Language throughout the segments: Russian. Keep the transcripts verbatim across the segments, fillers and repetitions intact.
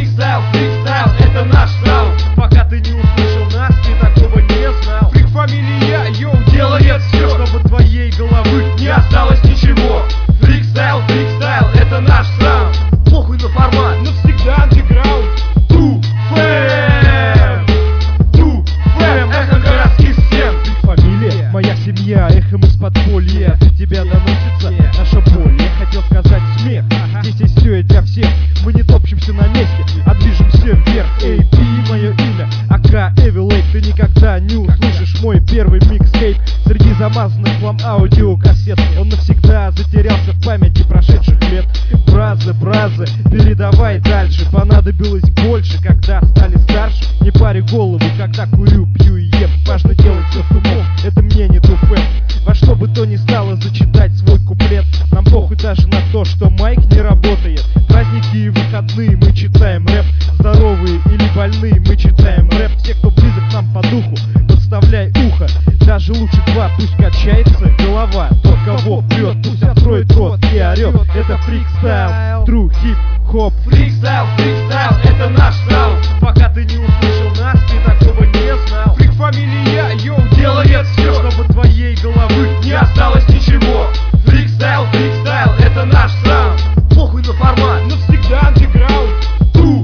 Фрикстайл, фрикстайл, это наш саунд. Пока ты не услышал нас, ты такого не знал. Фрик фамилия, йоу, Делает все, чтобы твоей головы не осталось ничего. Фрикстайл, фрикстайл, это наш саунд. Похуй на формат, навсегда андеграунд. Ту фэм, Ту фэм, эхо городских стен. Фрик фамилия, моя семья, эхом из подполья. Тебя доносится наша боль. Я хотел сказать смех, здесь есть все и для всех. Мы не топчемся на месте, а движемся вверх. Эй, пи, мое имя, АК Эвилейт. Ты никогда не услышишь мой первый микстейп среди замазанных вам аудиокассет. Он навсегда затерялся в памяти прошедших лет. Бразы, бразы, передавай дальше. Понадобилось больше, когда стали старше. Не пари голову, когда курю, пью и ем. Важно делать все с умом, это мне не туфэм. Во что бы то ни стало зачитать свой куплет. Нам похуй даже на то, что майк не работает. Праздники и выходные мы читаем рэп. Здоровые или больные мы читаем рэп. Все, кто близок нам по духу, подставляй ухо. Даже лучше два, пусть качается голова. Тот, кого прет, пусть откроет рот и орет. Это фрикстайл, true хип-хоп. Фрикстайл, фрикстайл, это наш саунд. Пока ты не услышал нас, ты такого не знал. Фрик фамилия, йоу, Делает все, чтобы твоей головы не осталось ничего. Фрикстайл, фрикстайл, это наш саунд. Похуй на формат, навсегда андеграунд. Ту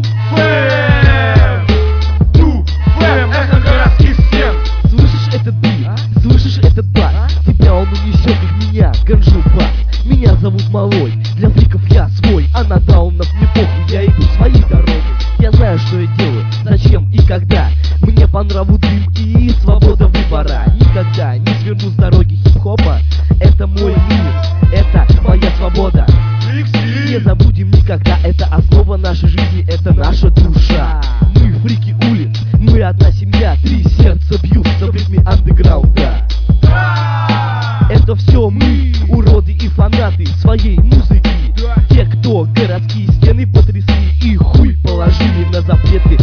фэм, Ту фэм, эхо городских стен. Слышишь этот бит, слышишь этот бас? Тебя он унесет, как меня, ганжу бас. Меня зовут Малой, для фриков я свой. А на даунов мне похуй, я иду своей дорогой. Я знаю, что я делаю, зачем и когда. Мне по нраву дым и свобода выбора. Никогда не сверну с дороги хип-хопа. Это мой мир, это моя свобода. Не забудем никогда, это основа нашей жизни, это наша душа. Мы фрики улиц, мы одна семья. Три сердца бьются в ритме андеграунда. Это все мы, уроды и фанаты своей музыки. Те, кто городские стены потрясли и хуй положили на запреты